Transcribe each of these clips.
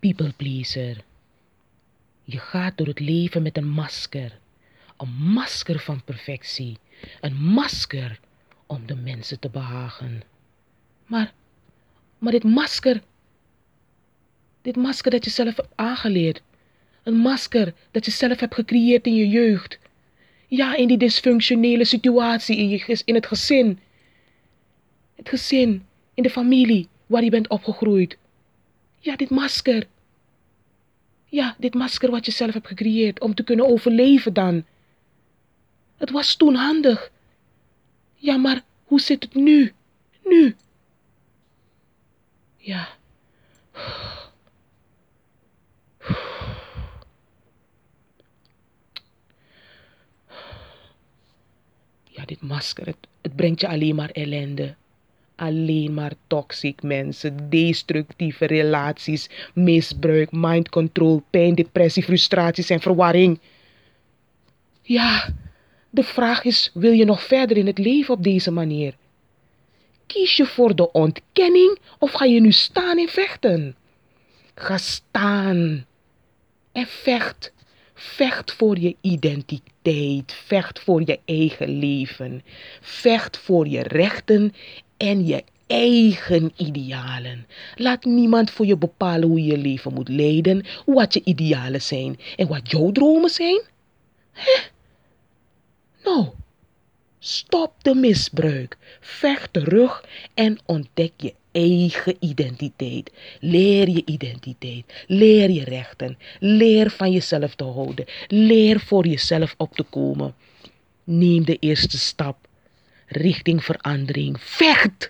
People pleaser. Je gaat door het leven met een masker. Een masker van perfectie. Een masker om de mensen te behagen. Maar dit masker dat je zelf hebt aangeleerd. Een masker dat je zelf hebt gecreëerd in je jeugd. Ja, in die dysfunctionele situatie in het gezin. Het gezin, in de familie waar je bent opgegroeid. Ja, dit masker. Ja, dit masker wat je zelf hebt gecreëerd om te kunnen overleven dan. Het was toen handig. Ja, maar hoe zit het nu? Nu. Ja. Ja, dit masker, het brengt je alleen maar ellende. Alleen maar toxic mensen, destructieve relaties, misbruik, mind control, pijn, depressie, frustraties en verwarring. Ja, de vraag is, wil je nog verder in het leven op deze manier? Kies je voor de ontkenning of ga je nu staan en vechten? Ga staan en vecht. Vecht voor je identiteit. Vecht voor je eigen leven. Vecht voor je rechten en je eigen idealen. Laat niemand voor je bepalen hoe je leven moet leiden, wat je idealen zijn en wat jouw dromen zijn. Nou, stop de misbruik. Vecht terug en ontdek je eigen identiteit. Leer je identiteit. Leer je rechten. Leer van jezelf te houden. Leer voor jezelf op te komen. Neem de eerste stap richting verandering. Vecht!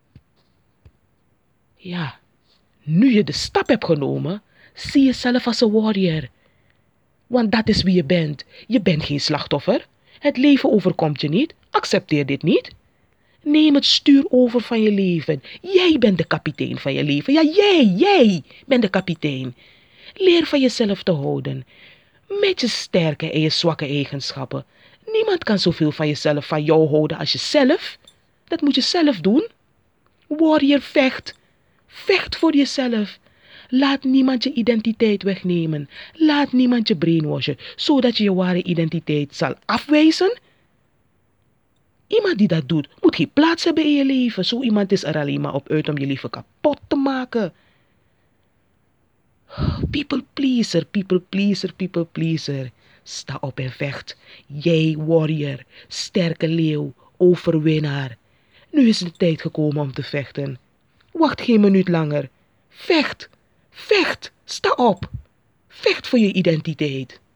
Ja, nu je de stap hebt genomen, zie jezelf als een warrior. Want dat is wie je bent. Je bent geen slachtoffer. Het leven overkomt je niet. Accepteer dit niet. Neem het stuur over van je leven. Jij bent de kapitein van je leven. Ja, jij bent de kapitein. Leer van jezelf te houden. Met je sterke en je zwakke eigenschappen. Niemand kan zoveel van jezelf, van jou houden als jezelf. Dat moet je zelf doen. Warrior, vecht. Vecht voor jezelf. Laat niemand je identiteit wegnemen. Laat niemand je brainwashen, zodat je je ware identiteit zal afwijzen. Iemand die dat doet, moet geen plaats hebben in je leven. Zo iemand is er alleen maar op uit om je leven kapot te maken. People pleaser, people pleaser, people pleaser. Sta op en vecht. Jij warrior, sterke leeuw, overwinnaar. Nu is de tijd gekomen om te vechten. Wacht geen minuut langer. Vecht, vecht, sta op. Vecht voor je identiteit.